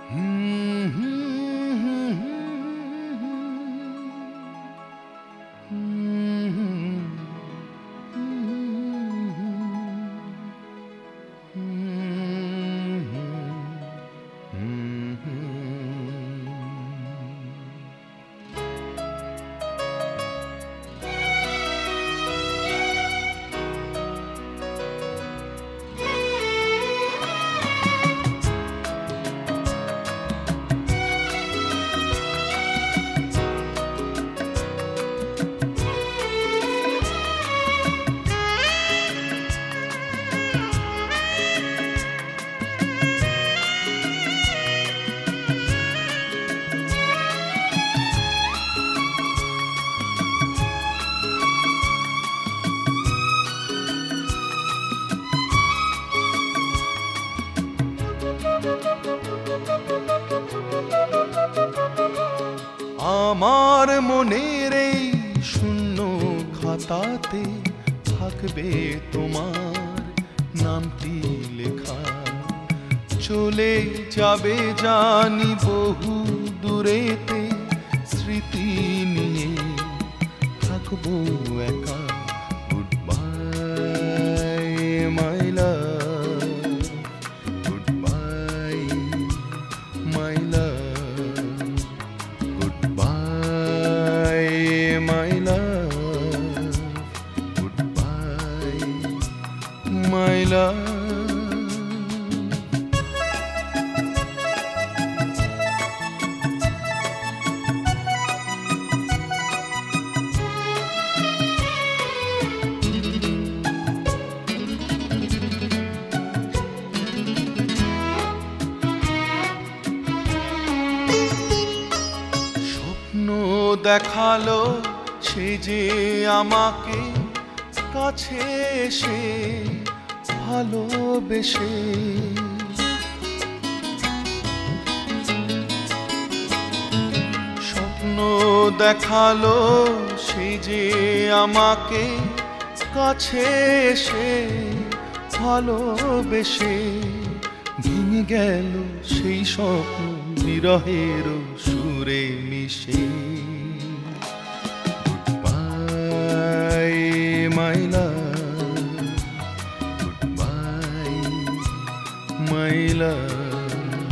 আমার মনের এই শূন্য খাতাতে থাকবে তোমার নামটি লেখা। চলে যাবে জানি বহু দূরেতে, স্মৃতি নিয়ে থাকবো একা। Goodbye my love, goodbye my love, goodbye my love, goodbye my love. দেখালো সে যে আমাকে কাছে এসে ভালোবেসে। স্বপ্ন দেখালো সে যে আমাকে কাছে এসে ভালোবেসে। ভেঙে গেল সেই স্বপ্ন বিরহের সুরে মিশে। My love, goodbye, my love,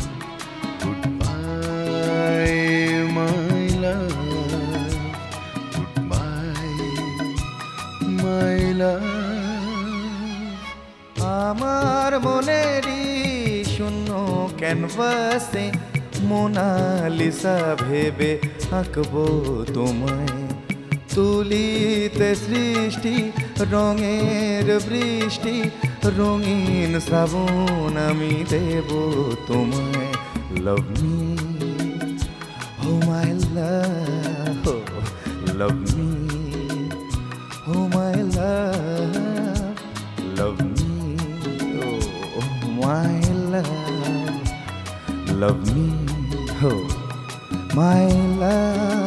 goodbye, my love, goodbye, my love. আমার মনেরই শূন্য ক্যানভাসে মোনালিসা ভেবে আঁকবো তোমায়। তুলিতে সৃষ্টি রঙের বৃষ্টি, রঙিন শ্রাবণ আমি দেব তোমায়। Love me oh my love, love me oh my love, love me oh my love, love me oh my love.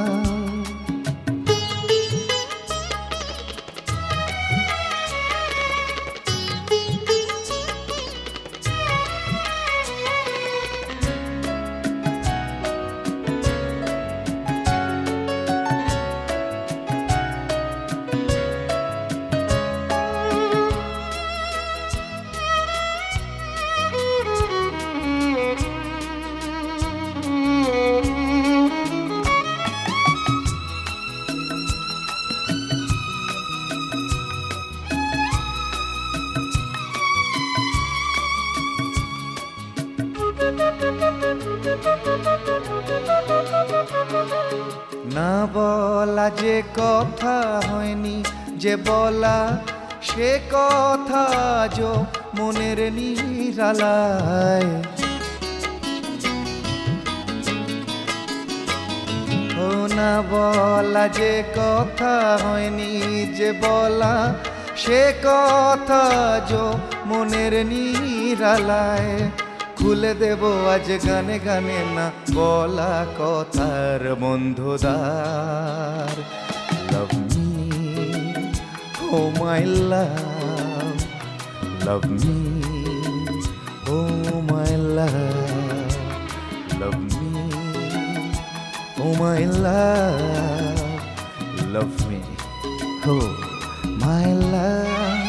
না বলা যে কথা হয়নি, যে বলা সে কথা যো মনের নিরালায়। ও না বলা যে কথা হয়নি, যে বলা সে কথা যো মনের নিরালায়। খুলে দেব আজ গানে গানে না বলা কথার বন্ধুদার। Love me oh my love, love me oh my love, my love, love me, oh my love.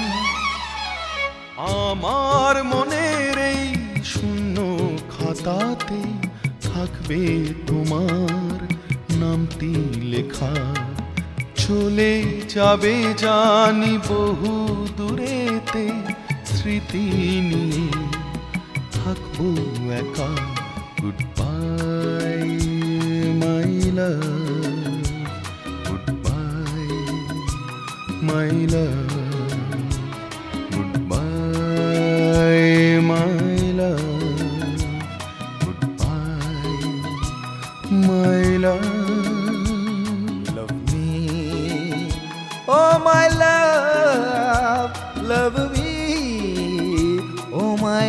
আমার মনের এই শূন্য খাতাতে থাকবে তোমার নামটি লেখা। চলে যাবে জানি বহু দূরেতে, স্মৃতি নিয়ে থাকবো একা। Goodbye my love, goodbye my love, goodbye my love, goodbye my love. Love me, oh my love, love me, oh my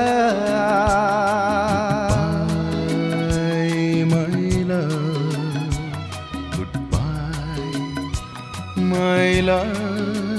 love. Bye, my love. Goodbye, my love.